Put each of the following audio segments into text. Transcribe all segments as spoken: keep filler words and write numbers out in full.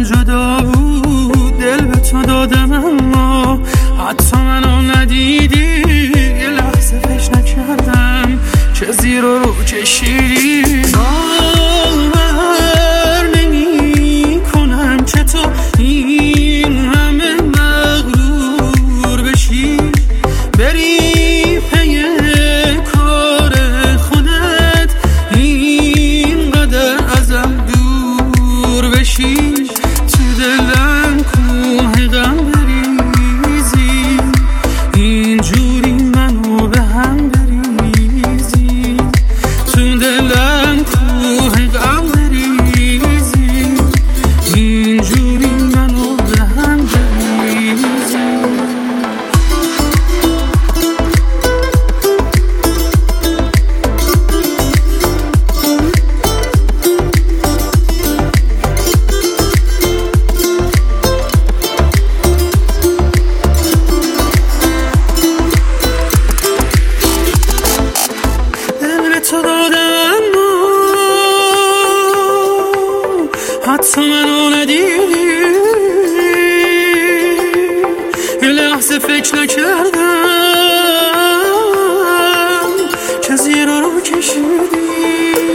ازم جدا بود، دل به تو دادم اما حتی منو ندیدی. یه لحظه فکر نکردم چه زیر و رو کشیدی. باور نمی کنم که تو این همه مغرور بشی، بری پی کار خودت، اینقدر ازم دور بشی. تو دلم کوه غم بریزی، اینجوری منو به هم بریزی. تو دلم کوه غم بریزی، اینجوری منو به هم بریزی. تو دادم حتی منو ندیدی. یه لحظه فکر نکردم که زیر رو کشیدی.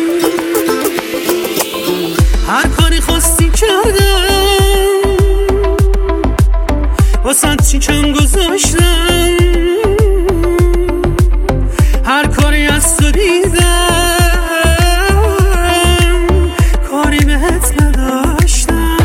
هر کاری خواستی کردم، واسه چیکم گذاشتم. هر کاری از تو دیدم، کاری بهت نداشتم.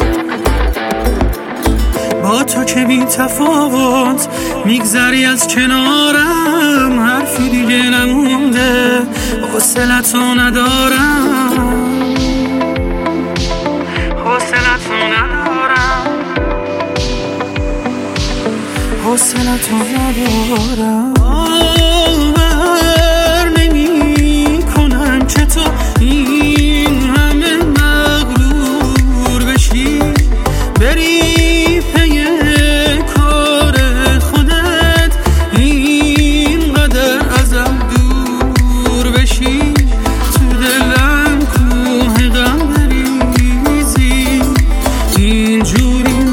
با تو که بی تفاوت میگذری از کنارم، حرفی دیگه نمونده حوصلتو ندارم، حوصلتو ندارم، حوصلتو ندارم. تو این همه مغرور بشی، بری پی کار خودت، اینقدر ازم دور بشی. تو دلم کوه غم بریزی، اینجوری